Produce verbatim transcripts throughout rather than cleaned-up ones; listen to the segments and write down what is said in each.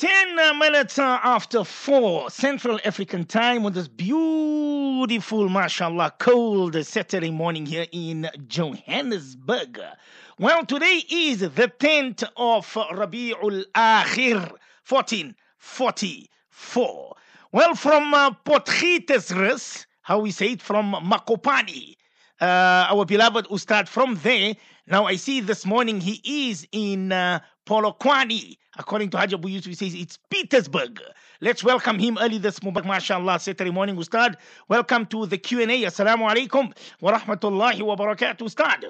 ten minutes uh, after four Central African time on this beautiful, mashallah, cold Saturday morning here in Johannesburg. Well, today is the tenth of Rabi'ul Akhir, fourteen forty-four. Well, from uh, Potgietersrus, how we say it, from Makopani, uh, our beloved Ustad from there. Now I see this morning he is in uh, Polokwane. According to Hajj Abu Yusuf, he says it's Petersburg. Let's welcome him early this morning, mashallah, Saturday morning, Ustad. Welcome to the Q and A. Assalamu alaikum wa rahmatullahi wa barakatuh, Ustad.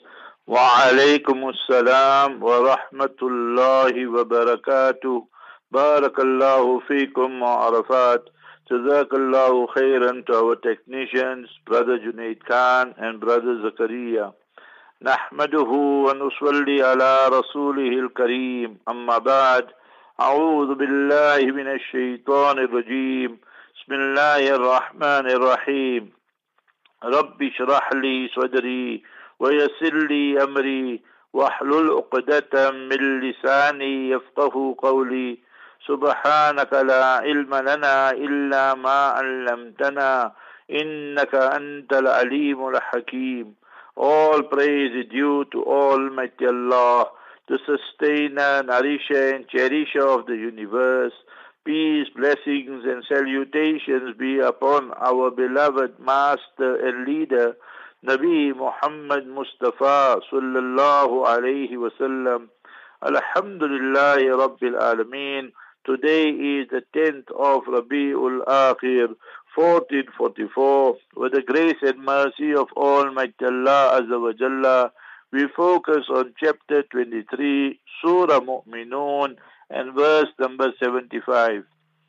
وعليكم السلام ورحمة الله وبركاته بارك الله فيكم وعرفات جزاك الله خيرا to our technicians, Brother Junaid Khan and Brother Zakaria. نحمده ونصلي على رسوله الكريم أما بعد أعوذ بالله من الشيطان الرجيم بسم الله الرحمن الرحيم رب اشرح لي صدري ويسر لي أمري واحلل عقدة من لساني يفقه قولي سبحانك لا علم لنا إلا ما علمتنا إنك أنت العليم الحكيم. All praise is due to Almighty Allah, the sustainer, nourisher and cherisher of the universe. Peace, blessings and salutations be upon our beloved master and leader, Nabi Muhammad Mustafa sallallahu alayhi wa sallam. Alhamdulillahi Rabbil Alameen. Today is the tenth of Rabi'ul Akhir, fourteen forty-four. With the grace and mercy of Almighty Allah Azza wa Jalla, we focus on chapter twenty-three, Surah Mu'minun, and verse number seventy-five.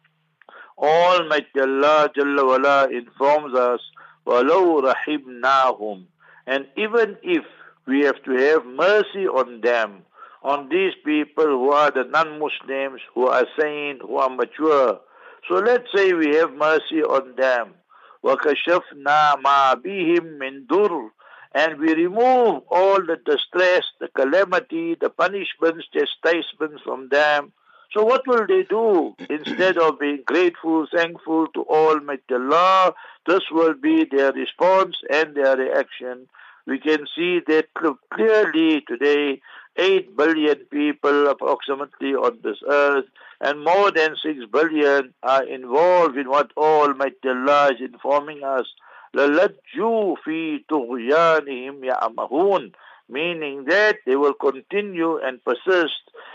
Almighty Allah Jalla wala informs us, وَلَوْ رَحِمْنَاهُمْ, and even if we have to have mercy on them, on these people who are the non-Muslims, who are sane, who are mature. So let's say we have mercy on them. وَكَشَفْنَا مَا بِهِمْ مِنْ دُرٍ, and we remove all the distress, the calamity, the punishments, chastisements from them. So what will they do? Instead of being grateful, thankful to Almighty Allah, this will be their response and their reaction. We can see that clearly today, eight billion people approximately on this earth, and more than six billion are involved in what Almighty Allah is informing us. لَلَجُّوا فِي طُغْيَانِهِمْ يَعْمَهُونَ, meaning that they will continue and persist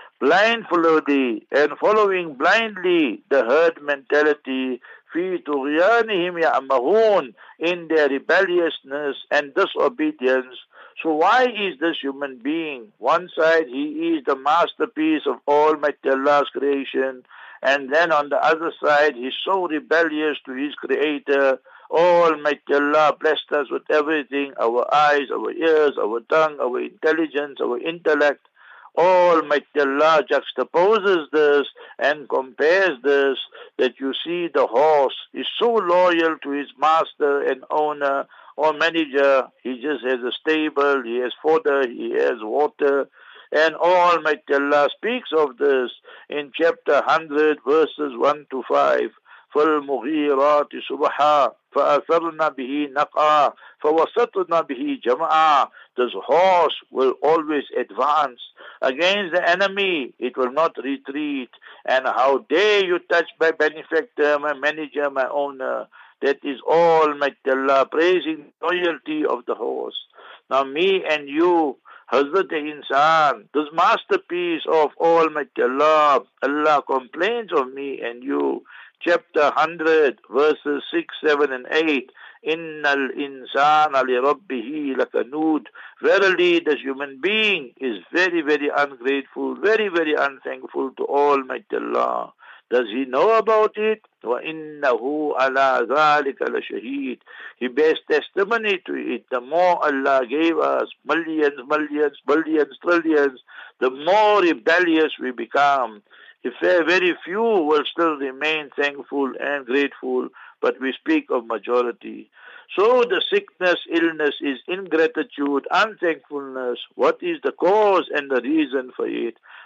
blindfoldedly and following blindly the herd mentality, فِي طُغْيَانِهِمْ يَعْمَهُونَ, in their rebelliousness and disobedience. So why is this human being? One side, he is the masterpiece of Almighty Allah's creation, and then on the other side, he's so rebellious to his creator. Almighty Allah blessed us with everything, our eyes, our ears, our tongue, our intelligence, our intellect. Almighty Allah juxtaposes this and compares this, that you see the horse is so loyal to his master and owner or manager. He just has a stable, he has fodder, he has water. And Almighty Allah speaks of this in chapter one hundred, verses one to five. فَالْمُغِيرَاتِ صُبْحًا فَأَثَرْنَ بِهِ نَقْعًا فَوَسَطْنَ بِهِ جَمْعًا. This horse will always advance against the enemy. It will not retreat. And how dare you touch my benefactor, my manager, my owner. That is Almighty Allah praising the loyalty of the horse. Now me and you, Hazrat Insan, this masterpiece of Almighty Allah, Allah complains of me and you. Chapter one hundred, verses six, seven and eight. Innal insana li rabbihi lakanud. Verily, this human being is very, very ungrateful, very, very unthankful to Almighty Allah. Does he know about it? وَإِنَّهُ عَلَى ذَلِكَ لَشَهِيدٌ. He bears testimony to it. The more Allah gave us, millions, millions, billions, trillions, the more rebellious we become. If very few will still remain thankful and grateful, but we speak of majority. So the sickness, illness is ingratitude, unthankfulness. What is the cause and the reason for it?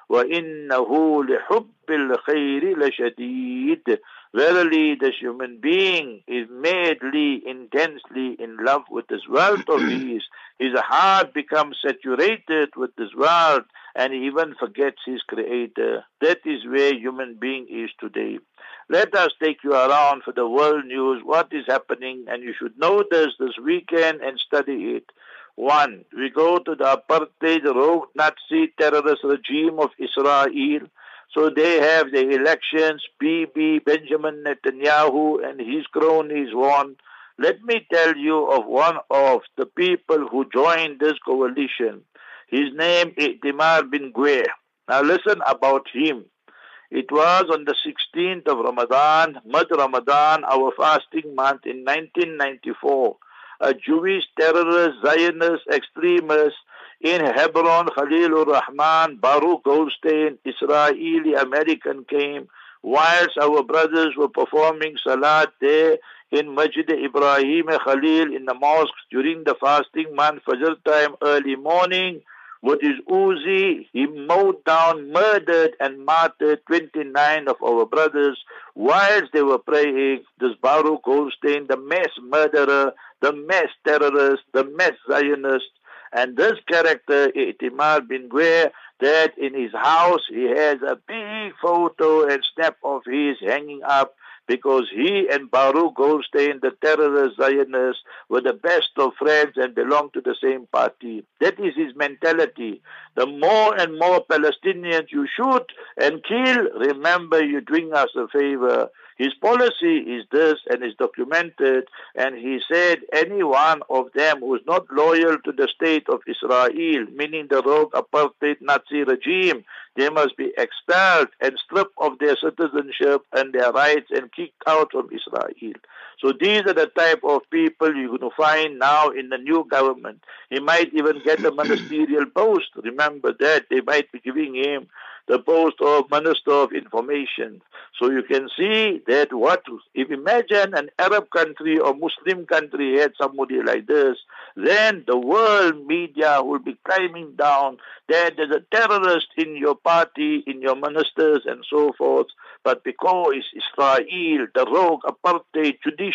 وَإِنَّهُ لِحُبِّ الْخَيْرِ لَشَدِيدٌ. Verily, this human being is madly, intensely in love with this world of his. His heart becomes saturated with this world, and he even forgets his creator. That is where human being is today. Let us take you around for the world news, what is happening, and you should know this this weekend and study it. One, we go to the apartheid, rogue Nazi terrorist regime of Israel. So they have the elections, Bibi, Benjamin Netanyahu and his cronies won. Let me tell you of one of the people who joined this coalition. His name is Itamar Ben-Gvir. Now listen about him. It was on the sixteenth of Ramadan, mid-Ramadan, our fasting month in nineteen ninety-four. A Jewish terrorist, Zionist extremist in Hebron, Khalilur Rahman, Baruch Goldstein, Israeli American came, whilst our brothers were performing Salat there in Masjid Ibrahim Khalil in the mosque during the fasting month, Fajr time, early morning. With his Uzi, he mowed down, murdered and martyred twenty-nine of our brothers whilst they were praying. This Baruch Goldstein, the mass murderer, the mass terrorist, the mass Zionist, and this character, Itamar Ben-Gvir, that in his house he has a big photo and snap of his hanging up, because he and Baruch Goldstein, the terrorist Zionists, were the best of friends and belonged to the same party. That is his mentality. The more and more Palestinians you shoot and kill, remember you're doing us a favor. His policy is this and is documented, and he said any one of them who is not loyal to the state of Israel, meaning the rogue apartheid Nazi regime, they must be expelled and stripped of their citizenship and their rights and kicked out from Israel. So these are the type of people you're going to find now in the new government. He might even get a ministerial post. Remember that. They might be giving him the post of Minister of Information. So you can see that what, if imagine an Arab country or Muslim country had somebody like this, then the world media will be climbing down that there's a terrorist in your party, in your ministers and so forth. But because Israel, the rogue apartheid,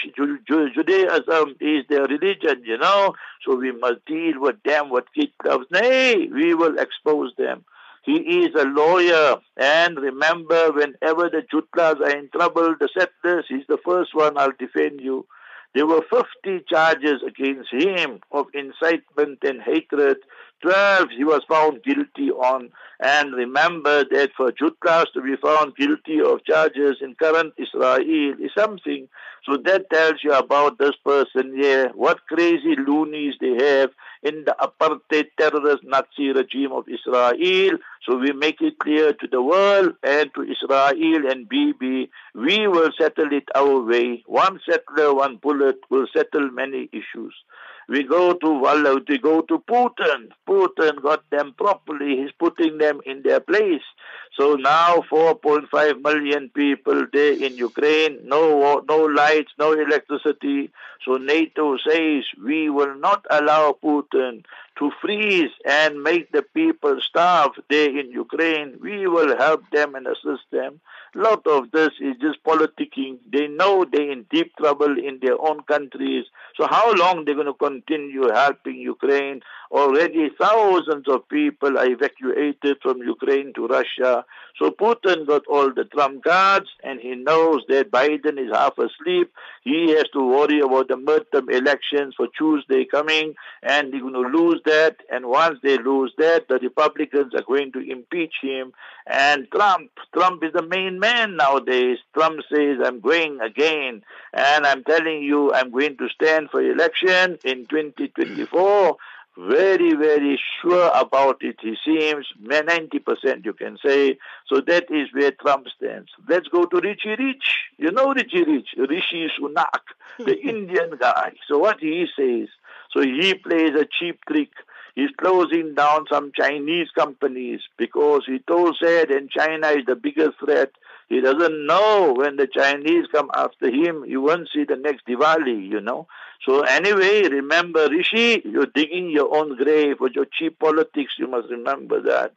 Judaism is their religion, you know, so we must deal with them with kid gloves. Nay, we will expose them. He is a lawyer, and remember, whenever the Jutlas are in trouble, the settlers, he's the first one, I'll defend you. There were fifty charges against him of incitement and hatred. twelve he was found guilty on. And remember that for Jutlas to be found guilty of charges in current Israel is something. So that tells you about this person here, what crazy loonies they have in the apartheid terrorist Nazi regime of Israel. So we make it clear to the world and to Israel and Bibi, we will settle it our way. One settler, one bullet will settle many issues. We go to we go to Putin. Putin got them properly. He's putting them in their place. So now four point five million people there in Ukraine, no no lights, no electricity. So NATO says we will not allow Putin to freeze and make the people starve there in Ukraine. We will help them and assist them. A lot of this is just politicking. They know they're in deep trouble in their own countries. So how long they're going to continue helping Ukraine? Already thousands of people are evacuated from Ukraine to Russia. So Putin got all the trump cards, and he knows that Biden is half asleep. He has to worry about the midterm elections for Tuesday coming, and they're going to lose that. And once they lose that, the Republicans are going to impeach him. And Trump, Trump is the main man nowadays. Trump says, I'm going again, and I'm telling you, I'm going to stand for election in twenty twenty-four. Very, very sure about it, he seems. ninety percent you can say. So that is where Trump stands. Let's go to Richie Rich. You know Richie Rich, Rishi Sunak, the Indian guy. So what he says, so he plays a cheap trick. He's closing down some Chinese companies because he told said and China is the biggest threat. He doesn't know when the Chinese come after him, you won't see the next Diwali, you know. So anyway, remember, Rishi, you're digging your own grave with your cheap politics. You must remember that.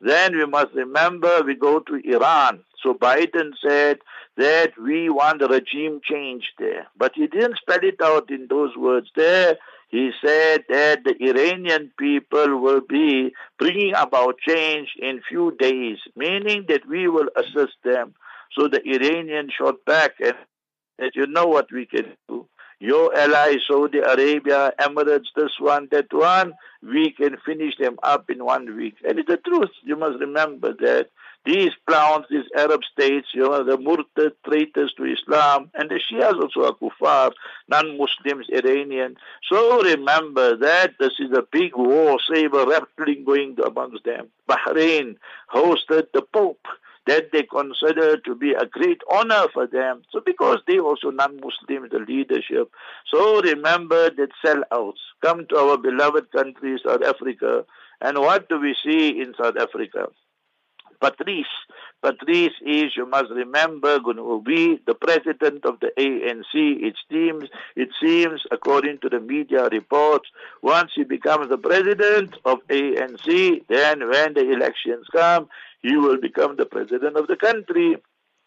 Then we must remember we go to Iran. So Biden said that we want a regime change there. But he didn't spell it out in those words there. He said that the Iranian people will be bringing about change in few days, meaning that we will assist them. So the Iranians shot back and said, you know what we can do. Your allies, Saudi Arabia, Emirates, this one, that one, we can finish them up in one week. And it's the truth. You must remember that these clowns, these Arab states, you know, the Murtad, traitors to Islam, and the Shias also are kuffar, non-Muslims, Iranian. So remember that this is a big war, saber rattling going amongst them. Bahrain hosted the Pope, that they consider to be a great honor for them. So because they also non-Muslims, the leadership. So remember that sellouts come to our beloved country, South Africa. And what do we see in South Africa? Patrice. Patrice is, you must remember, going to be the president of the A N C. It seems, it seems, according to the media reports, once he becomes the president of A N C, then when the elections come, he will become the president of the country.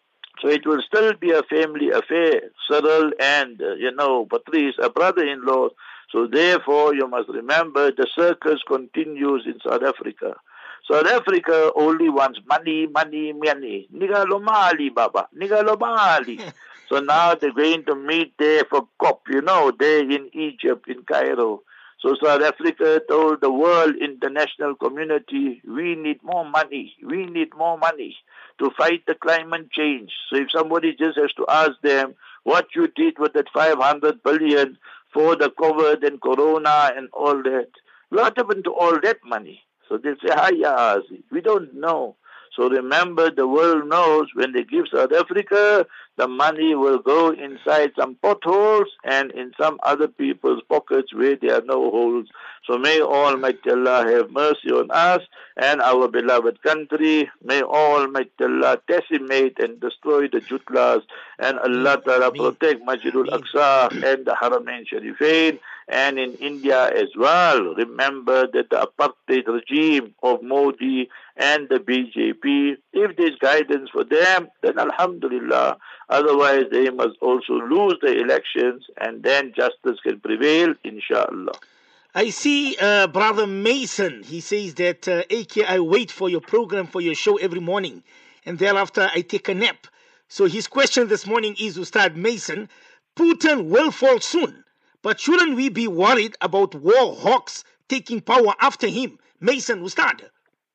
So it will still be a family affair. Cyril and, uh, you know, Patrice, a brother-in-law. So therefore, you must remember, the circus continues in South Africa. South Africa only wants money, money, money. Nigalomali, Baba. Nigalomali. So now they're going to meet there for COP, you know, there in Egypt, in Cairo. So South Africa told the world international community, we need more money. We need more money to fight the climate change. So if somebody just has to ask them what you did with that five hundred billion for the COVID and Corona and all that, what happened to all that money? So they say, hiya, we don't know. So remember, the world knows when they give South Africa, the money will go inside some potholes and in some other people's pockets where there are no holes. So may Almighty Allah have mercy on us and our beloved country. May Almighty Allah decimate and destroy the Jutlas, and Allah Ta'ala protect Masjidul Aqsa and the Haramain Sharifain. And in India as well, remember that the apartheid regime of Modi and the B J P, if there's guidance for them, then Alhamdulillah. Otherwise, they must also lose the elections and then justice can prevail, inshallah. I see uh, Brother Mason. He says that, uh, A K, I wait for your program, for your show every morning, and thereafter I take a nap. So his question this morning is, Ustad Mason, Putin will fall soon. But shouldn't we be worried about war hawks taking power after him? Mason, Ustad.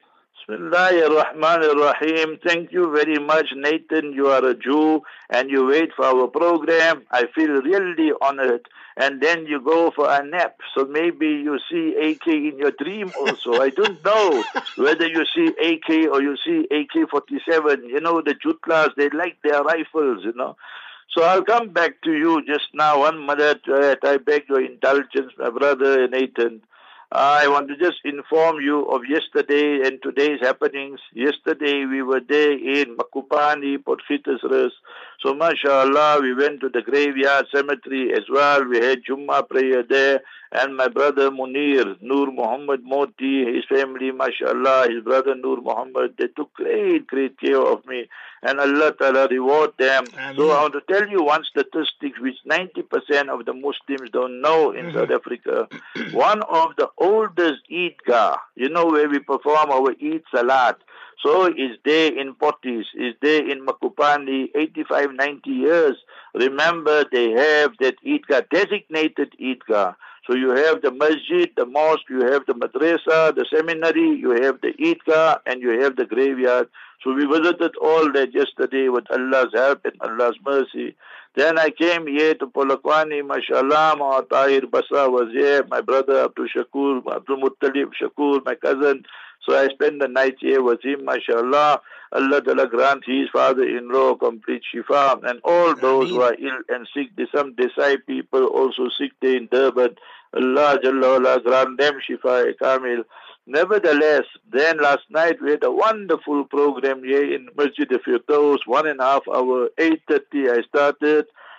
Bismillahirrahmanirrahim. Thank you very much, Nathan. You are a Jew and you wait for our program. I feel really honored. And then you go for a nap. So maybe you see A K in your dream also. I don't know whether you see A K or you see A K forty-seven. You know, the Jutlas, they like their rifles, you know. So I'll come back to you just now. One minute, uh, I beg your indulgence, my brother Nathan. I want to just inform you of yesterday and today's happenings. Yesterday we were there in Makupani, Port Gietersrus. So mashallah, we went to the graveyard cemetery as well. We had Jummah prayer there. And my brother Munir, Nur Muhammad Moti, his family, mashallah, his brother Nur Muhammad, they took great, great care of me. And Allah Ta'ala reward them. Ameen. So I want to tell you one statistic which ninety percent of the Muslims don't know in mm-hmm. South Africa. One of the oldest Eidgah, you know, where we perform our Eid Salat. So is there in Potties, is there in Makupani, eighty-five, ninety years. Remember, they have that Eidgah, designated Eidgah. So you have the masjid, the mosque, you have the madrasa, the seminary, you have the Eidgah, and you have the graveyard. So we visited all that yesterday with Allah's help and Allah's mercy. Then I came here to Polokwane, mashallah, my Tahir Basa was here, my brother Abdul Shakur, Abdul Muttalib Shakur, my cousin. So I spent the night here with him, mashallah. Allah Ta'ala grant his father-in-law complete shifa, and all those who are ill and sick. There's some Desai people also sick there in Durban. Allah Jalla Wala grant them shifa kamil. Nevertheless, then last night we had a wonderful program here in Masjid al-Firdaus, one and a half hour, eight thirty I started.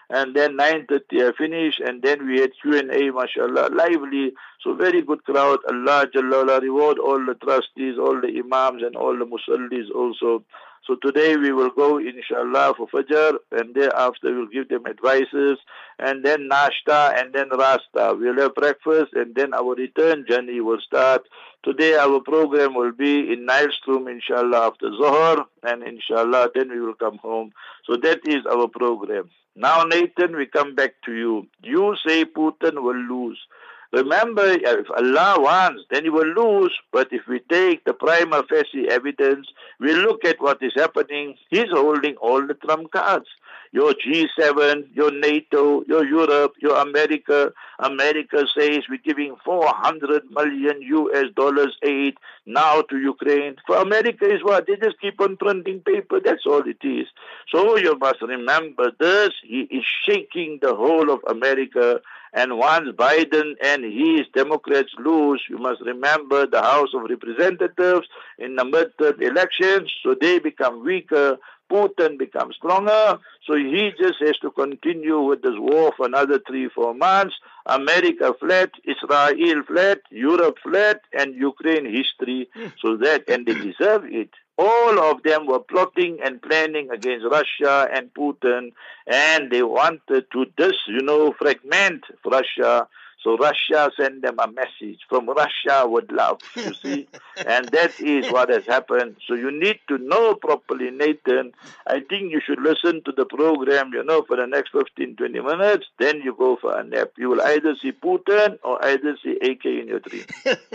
and then nine thirty I finished, and then we had Q and A, mashallah, lively. So very good crowd. Allah Jalla wala reward all the trustees, all the imams, and all the musallis also. So today we will go, inshallah, for Fajr, and thereafter we'll give them advices, and then Nashta, and then Rasta. We'll have breakfast, and then our return journey will start. Today our program will be in Nilestrom, inshallah, after Zohar, and inshallah, then we will come home. So that is our program. Now, Nathan, we come back to you. You say Putin will lose. Remember, if Allah wants, then he will lose. But if we take the prima facie evidence, we look at what is happening, he's holding all the trump cards. Your G seven, your NATO, your Europe, your America. America says we're giving four hundred million U S dollars aid now to Ukraine. For America is what? They just keep on printing paper. That's all it is. So you must remember this. He is shaking the whole of America. And once Biden and his Democrats lose, you must remember the House of Representatives in the midterm elections, so they become weaker. Putin becomes stronger, so he just has to continue with this war for another three, four months. America flat, Israel flat, Europe flat, and Ukraine history. So that, and they deserve it. All of them were plotting and planning against Russia and Putin, and they wanted to dis, you know, fragment Russia. So Russia sent them a message from Russia with love, you see. And that is what has happened. So you need to know properly, Nathan. I think you should listen to the program, you know, for the next fifteen, twenty minutes. Then you go for a nap. You will either see Putin or either see A K in your dream.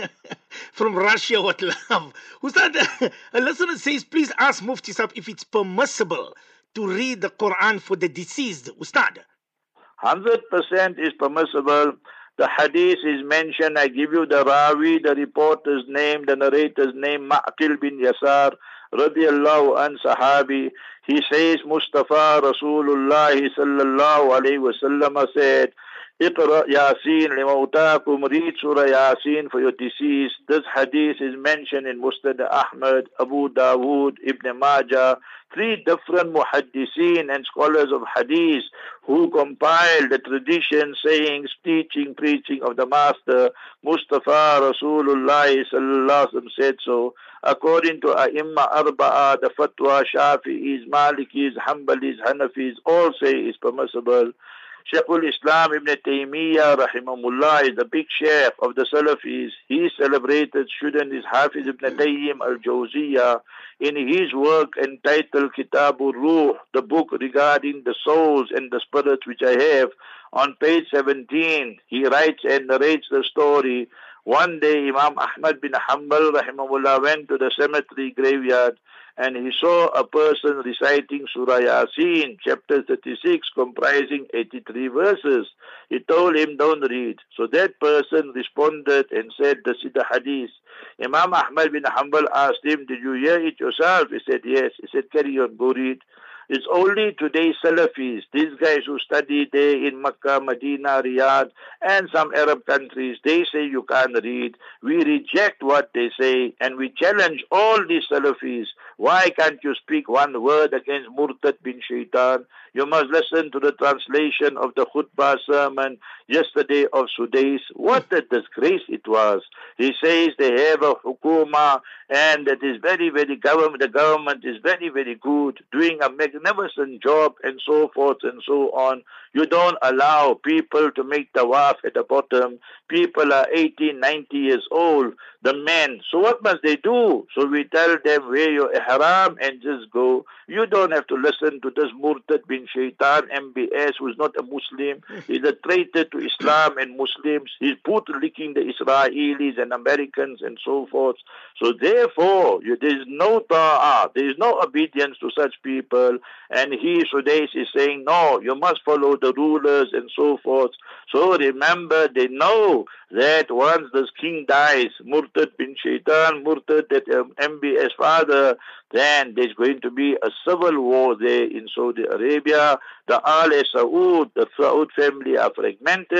From Russia with love. Ustad, a listener says, please ask Mufti Sahib if it's permissible to read the Quran for the deceased. Ustad. one hundred percent is permissible. The hadith is mentioned. I give you the Rawi, the reporter's name, the narrator's name, Ma'qil bin Yasar, radiyallahu an sahabi. He says, Mustafa Rasulullah sallallahu alayhi wa sallam said, Iqra Yasin limawtakum, read Surah Yasin for your deceased. This hadith is mentioned in Musnad Ahmad, Abu Dawood, Ibn Majah, three different muhaddiseen and scholars of hadith who compiled the tradition, sayings, teaching, preaching of the Master, Mustafa Rasulullah sallallahu alaihi wasallam said so. According to A'imma Arba'a, the Fatwa, Shafi'is, Malikis, Hanbalis, Hanafis, all say is permissible. Shaykhul Islam Ibn Taymiyyah rahimahullah is the big sheikh of the Salafis. He celebrated student is Hafiz Ibn Qayyim al-Jawziyah in his work entitled Kitabur Ruh, the book regarding the souls and the spirits which I have. On page seventeen, he writes and narrates the story. One day Imam Ahmad bin Hanbal rahimahullah went to the cemetery graveyard, and he saw a person reciting Surah Yasin, chapter thirty-six, comprising eighty-three verses. He told him, don't read. So that person responded and said, this is the hadith. Imam Ahmad bin Hanbal asked him, did you hear it yourself? He said, yes. He said, carry on, go read. It's only today's Salafis, these guys who study there in Makkah, Medina, Riyadh, and some Arab countries, they say you can't read. We reject what they say, and we challenge all these Salafis. Why can't you speak one word against Murtad bin Shaitan? You must listen to the translation of the khutbah sermon yesterday of Sudais. What a disgrace it was. He says they have a hukuma, and that is very, very government. The government is very, very good, doing a magnificent job, and so forth and so on. You don't allow people to make tawaf at the bottom. People are eighteen, ninety years old, the men. So what must they do? So we tell them, wear your ihram and just go. You don't have to listen to this Murtad bin Shaitan, M B S, who is not a Muslim. He's a traitor to Islam and Muslims. He's bootlicking the Israelis and Americans and so forth. So therefore, you, there is no ta'ah, there is no obedience to such people. And he, Sudais, is saying, no, you must follow the rulers and so forth. So remember, they know that once this king dies, Murtad bin Shaitan, Murtad, that um, M B S father, then there's going to be a civil war there in Saudi Arabia. The Al Saud, the Saud family are fragmented.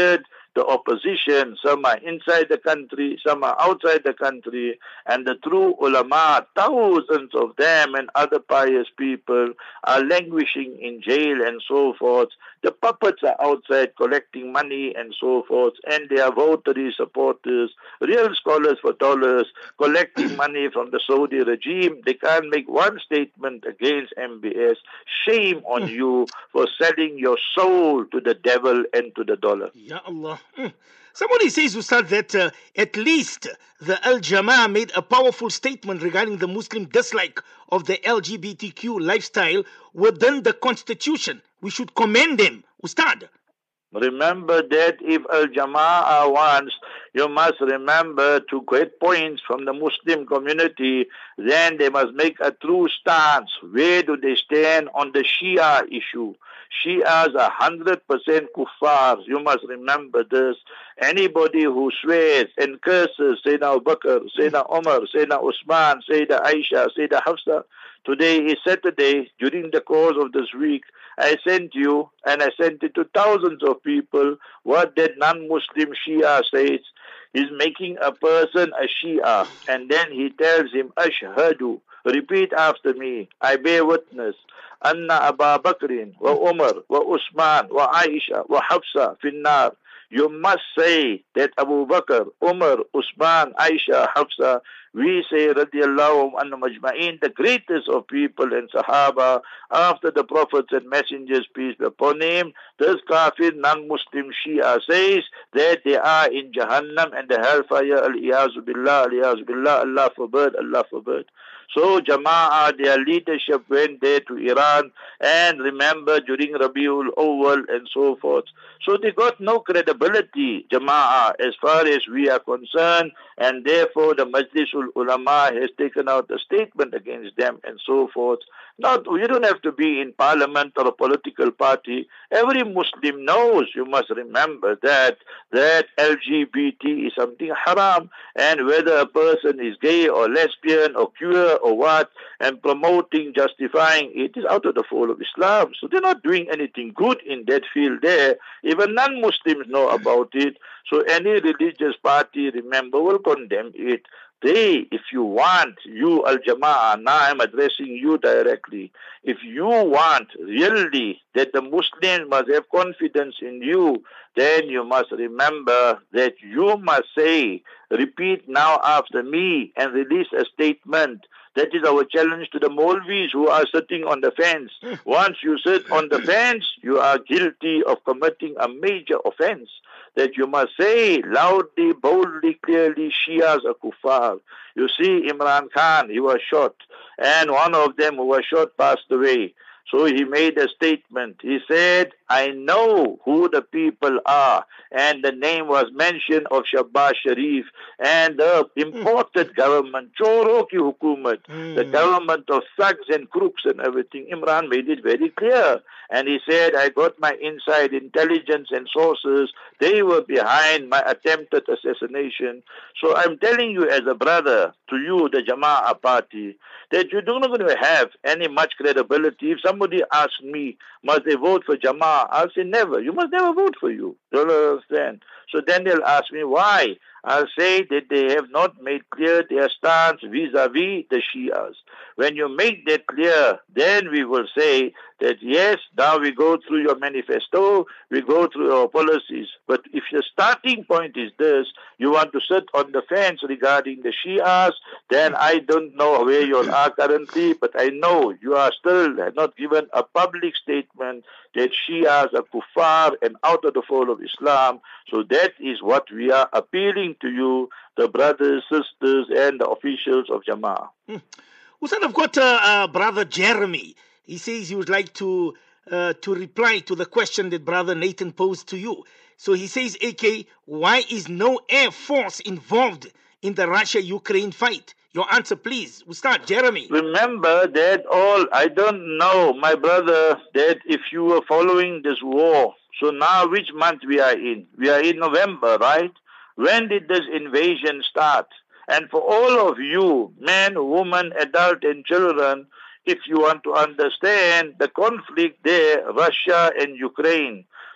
the opposition. Some are inside the country, some are outside the country, and the true ulama, thousands of them and other pious people are languishing in jail and so forth. The puppets are outside collecting money and so forth, and they are votary supporters, real scholars for dollars, collecting money from the Saudi regime. They can't make one statement against M B S. Shame on you for selling your soul to the devil and to the dollar. Ya Allah. Mm. Somebody says, Ustad, that uh, at least the Al Jama'ah made a powerful statement regarding the Muslim dislike of the L G B T Q lifestyle within the constitution. We should commend them. Ustad. Remember that if Al Jama'ah wants, you must remember to get points from the Muslim community, then they must make a true stance. Where do they stand on the Shia issue? Shias are one hundred percent kuffar. You must remember this. Anybody who swears and curses Sayyidina Abu Bakr, Sayyidina Umar, Sayyidina Usman, Sayyidina Aisha, Sayyidina Hafsa. Today is Saturday. During the course of this week, I sent you, and I sent it to thousands of people, what that non-Muslim Shia says. He's making a person a Shia, and then he tells him, Ashhadu, repeat after me, I bear witness, Anna Abu Bakrin, wa Umar, wa Usman, wa Aisha, wa Hafsa, finnar. You must say that Abu Bakr, Umar, Usman, Aisha, Hafsa, we say radiallahu anhu majma'in, the greatest of people and Sahaba, after the prophets and messengers, peace be upon him. This kafir non-Muslim Shia says that they are in Jahannam and the hellfire, al-iyazu billah, al-iyazu billah, Allah forbid, Allah forbid. So Jama'ah, their leadership went there to Iran, and remember during Rabiul Awwal and so forth. So they got no credibility, Jama'ah, as far as we are concerned, and therefore the Majlisul Ulama has taken out a statement against them and so forth. Not, you don't have to be in parliament or a political party. Every Muslim knows, you must remember that, that L G B T is something haram, and whether a person is gay or lesbian or queer or what, and promoting, justifying it is out of the fold of Islam. So they're not doing anything good in that field there. Even non-Muslims know about it. So any religious party, remember, will condemn it. They, if you want, you Al-Jama'ah, now I'm addressing you directly. If you want really that the Muslims must have confidence in you, then you must remember that you must say, repeat now after me and release a statement. That is our challenge to the Maulvis who are sitting on the fence. Once you sit on the fence, you are guilty of committing a major offense. That you must say loudly, boldly, clearly, Shias are kuffar. You see Imran Khan, he was shot, and one of them who was shot passed away. So he made a statement. He said, I know who the people are. And the name was mentioned of Shahbaz Sharif and the imported government, Choro ki hukumat, mm. the government of thugs and crooks and everything. Imran made it very clear. And he said, I got my inside intelligence and sources. They were behind my attempted assassination. So I'm telling you as a brother, to you, the Jama'ah party, that you're not going to have any much credibility. If somebody asks me, must they vote for Jama'ah? I'll say never. You must never vote for you. You don't understand. So then they'll ask me why. I'll say that they have not made clear their stance vis-a-vis the Shias. When you make that clear, then we will say that yes, now we go through your manifesto, we go through our policies. But if your starting point is this, you want to sit on the fence regarding the Shias, then I don't know where you are currently, but I know you are still not given a public statement that Shias are kuffar and out of the fold of Islam. So that is what we are appealing to you, the brothers, sisters, and the officials of Jama'ah. Hmm. Ustad, I've got uh, uh, Brother Jeremy. He says he would like to uh, to reply to the question that Brother Nathan posed to you. So he says, A K, why is no air force involved in the Russia-Ukraine fight? Your answer, please. Ustad Jeremy. Remember that all, I don't know, my brother, that if you were following this war, so now which month we are in? We are in November, right? When did this invasion start? And for all of you, men, women, adult and children, if you want to understand the conflict there, Russia and Ukraine.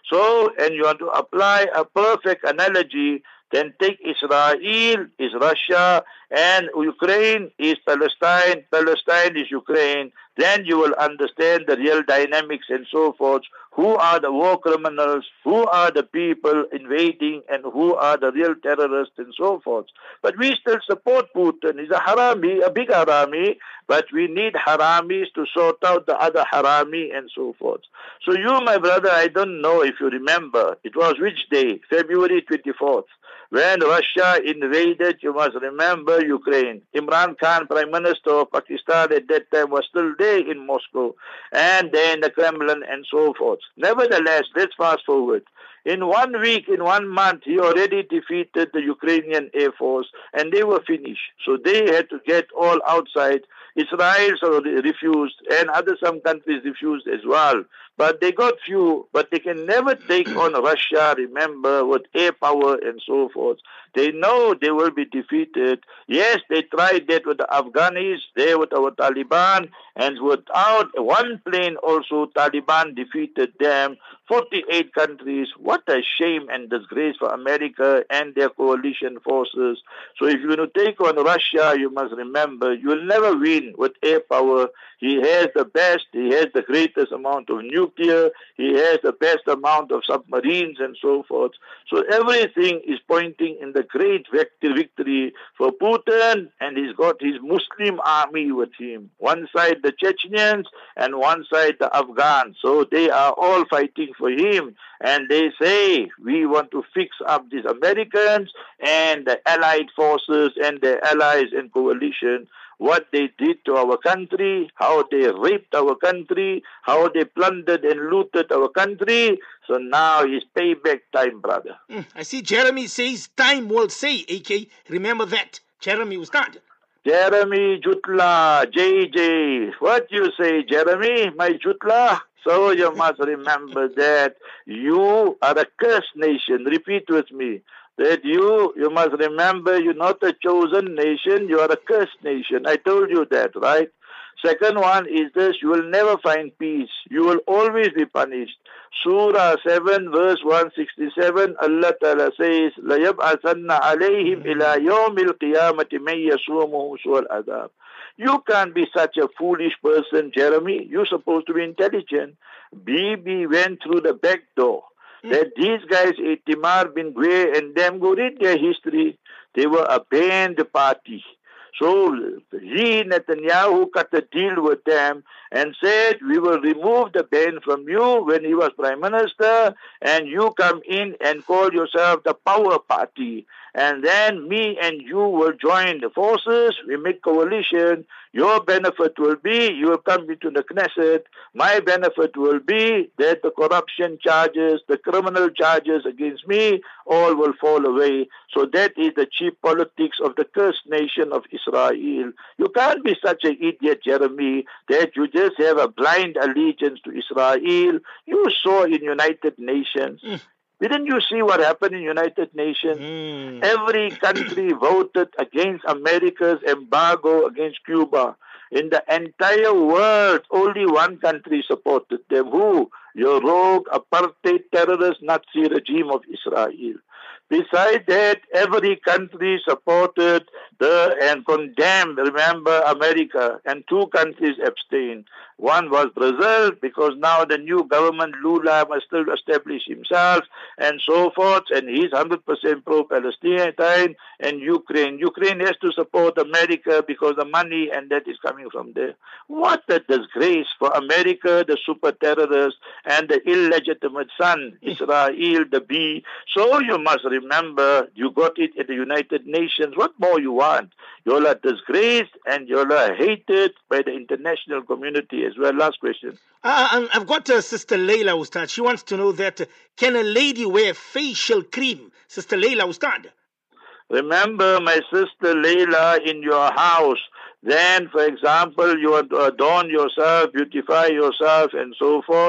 So, and you want to apply a perfect analogy, then take Israel is Russia and Ukraine is Palestine, Palestine is Ukraine. Then you will understand the real dynamics and so forth. Who are the war criminals? Who are the people invading? And who are the real terrorists and so forth? But we still support Putin. He's a harami, a big harami, but we need haramis to sort out the other harami and so forth. So you, my brother, I don't know if you remember, it was which day? February twenty-fourth. When Russia invaded, you must remember, Ukraine. Imran Khan, Prime Minister of Pakistan at that time, was still there in Moscow and then the Kremlin and so forth. Nevertheless, let's fast forward. In one week, in one month, he already defeated the Ukrainian Air Force and they were finished. So they had to get all outside. Israel sort of refused and other some countries refused as well. But they got few, but they can never take on Russia, remember, with air power and so forth. They know they will be defeated. Yes, they tried that with the Afghanis, there with our Taliban, and without one plane also, Taliban defeated them. forty-eight countries. What a shame and disgrace for America and their coalition forces. So if you're going to take on Russia, you must remember, you will never win with air power. He has the best, he has the greatest amount of nuclear, he has the best amount of submarines and so forth. So everything is pointing in the great victory for Putin, and he's got his Muslim army with him. One side the Chechens and one side the Afghans. So they are all fighting for him, and they say, we want to fix up these Americans and the allied forces and their allies and coalition. What they did to our country, how they raped our country, how they plundered and looted our country. So now is payback time, brother. Mm, I see Jeremy says time will say, A K. Remember that. Jeremy will start. Jeremy Jutla, J J. What you say, Jeremy, my Jutla? So you must remember that you are a cursed nation. Repeat with me. That you, you must remember, you're not a chosen nation, you are a cursed nation. I told you that, right? Second one is this, you will never find peace. You will always be punished. Surah seven, verse one sixty-seven, Allah Ta'ala says, لَيَبْعَثَنَّ عَلَيْهِمْ إِلَى يَوْمِ الْقِيَامَةِ مَنْ يَسُومُهُمْ سُوءَ الْعَذَابِ. You can't be such a foolish person, Jeremy. You're supposed to be intelligent. Bibi went through the back door. That these guys, Itamar bin Gwe and them, go read their history. They were a banned party. So he, Netanyahu, cut a deal with them and said, we will remove the ban from you when he was prime minister, and you come in and call yourself the power party. And then me and you will join the forces, we make coalition. Your benefit will be, you will come into the Knesset. My benefit will be that the corruption charges, the criminal charges against me, all will fall away. So that is the cheap politics of the cursed nation of Israel. You can't be such an idiot, Jeremy, that you just have a blind allegiance to Israel. You saw in United Nations. Mm. Didn't you see what happened in United Nations? Mm. Every country voted against America's embargo against Cuba. In the entire world, only one country supported them. Who? Your rogue, apartheid, terrorist, Nazi regime of Israel. Besides that, every country supported the and condemned, remember, America, and two countries abstained. One was Brazil, because now the new government, Lula, must still establish himself, and so forth, and he's one hundred percent pro-Palestine, and Ukraine. Ukraine has to support America because the money and that is coming from there. What a disgrace for America, the super terrorist, and the illegitimate son, Israel, the bee. So you must remember, you got it at the United Nations. What more you want? You're a disgraced and you're a hated by the international community as well. Last question. Uh, I've got uh, Sister Leila Ustad. She wants to know that, uh, can a lady wear facial cream? Sister Leila Ustad. Remember, my sister Leila, in your house, then, for example, you want to adorn yourself, beautify yourself, and so forth.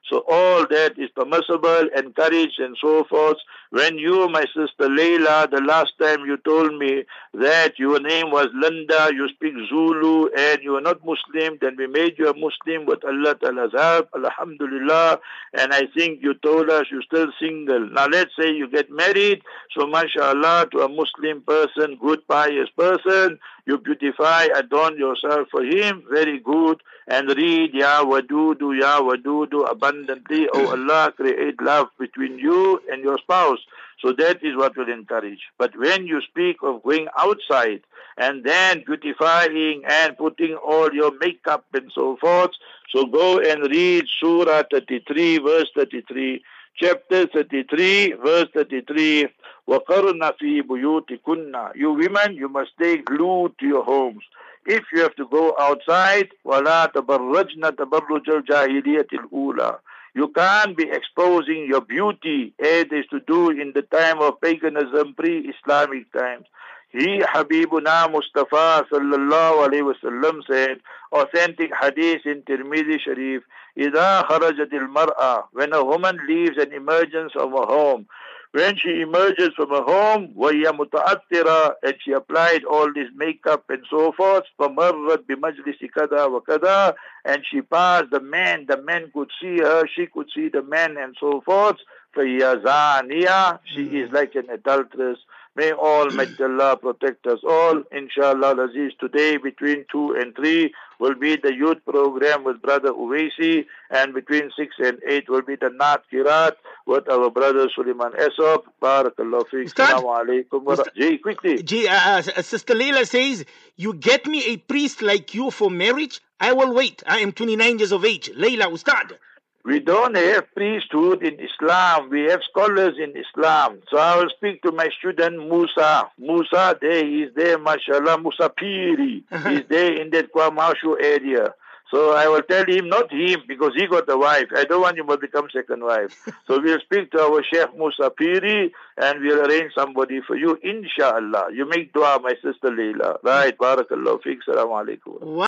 So all that is permissible, encouraged and so forth. When you, my sister Layla, the last time you told me that your name was Linda, you speak Zulu and you are not Muslim, then we made you a Muslim with Allah Ta'ala's help, Alhamdulillah. And I think you told us you're still single. Now let's say you get married, so mashallah, to a Muslim person, good pious person, you beautify, adorn yourself for him, very good, and read Ya Wadudu, Ya Wadudu abundantly. Oh Allah, create love between you and your spouse. So that is what will encourage. But when you speak of going outside and then beautifying and putting all your makeup and so forth, so go and read Surah thirty-three, verse thirty-three, chapter thirty-three, verse thirty-three. وَقَرْنَ فِي بُيُوتِكُنَّ. You women, you must stay glued to your homes. If you have to go outside, وَلَا تَبَرَّجْنَ تَبَرُّجَ الْجَاهِلِيَّةِ الْأُولَى. You can't be exposing your beauty as they used to do in the time of paganism, pre-Islamic times. He, Habibuna Mustafa sallallahu alayhi wasallam said, authentic hadith in Tirmidhi Sharif, إِذَا خَرَجَتِ الْمَرْأَةِ. When a woman leaves and emerges from her home, when she emerges from her home, وَهِيَ مُتَأَثِّرَةٌ, and she applied all this makeup and so forth, فَمَرَّتْ بِمَجْلِسِ كَذَا وَكَذَا, and she passed the man, the man could see her, she could see the man and so forth, فَهِيَ زَانِيَةٌ, she is like an adulteress. May Almighty Allah protect us all. Inshallah Aziz, today between two and three will be the youth program with Brother Uwaisi, and between six and eight will be the Naat Kirat with our brother Suleiman Esop. Barakallahu feek. Assalamu alaikum. Ji, quickly. Ji, uh, uh, Sister Leila says, you get me a priest like you for marriage? I will wait. I am twenty-nine years of age. Leila, Ustad. We don't have priesthood in Islam. We have scholars in Islam. So I will speak to my student Musa. Musa, there he is there, mashallah, Musa Piri. He's there in that Kwamashu area. So I will tell him, not him, because he got a wife. I don't want him to become second wife. So we'll speak to our Sheikh Musa Piri and we'll arrange somebody for you, inshallah. You make dua, my sister Leila. Right, barakallahu feek. Assalamu alaikum.